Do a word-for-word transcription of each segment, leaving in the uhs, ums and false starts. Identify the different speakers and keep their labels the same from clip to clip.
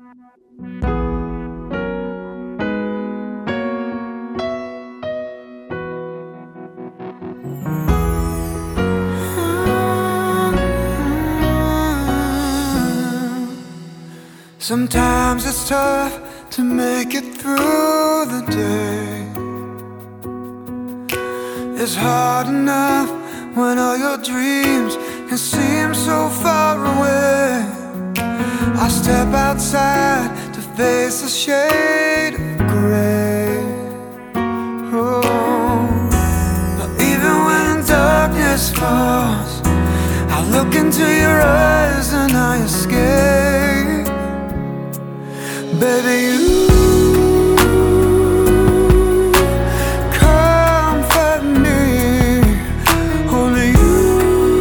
Speaker 1: Sometimes it's tough to make it through the day. It's hard enough when all your dreams can seem so far away. I step outside to face a shade of gray. Oh, but even when darkness falls, I look into your eyes and I escape. Baby, you comfort me. Only you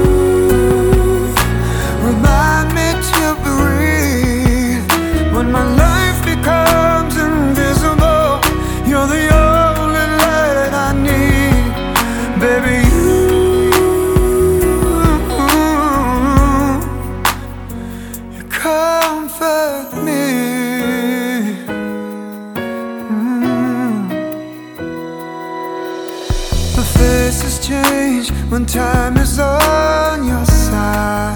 Speaker 1: remind me to breathe. When my life becomes invisible, you're the only light I need. Baby, you, you comfort me. Faces change when time is on your side.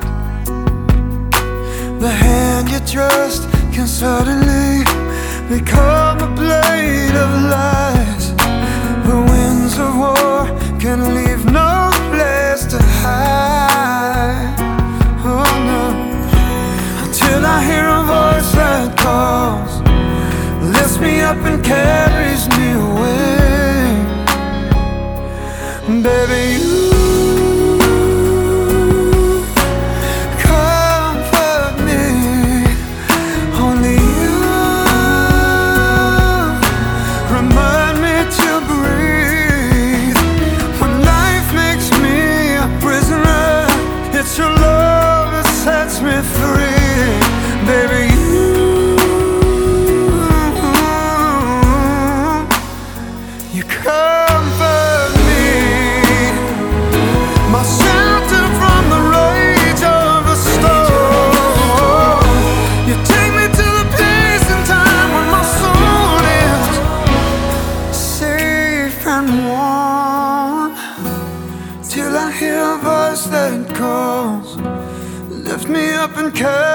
Speaker 1: The hand you trust can suddenly become a blade of lies. The winds of war can leave no place to hide. Oh no, until I hear a voice that calls, lifts me up and carries me away. Baby, you comfort me. Only you remind me to breathe. When life makes me a prisoner, it's your love that sets me free. Baby, you, you comfort me. My shelter from the rage of the storm. You take me to the place and time when my soul is safe and warm. Till I hear a voice that calls, lift me up and carry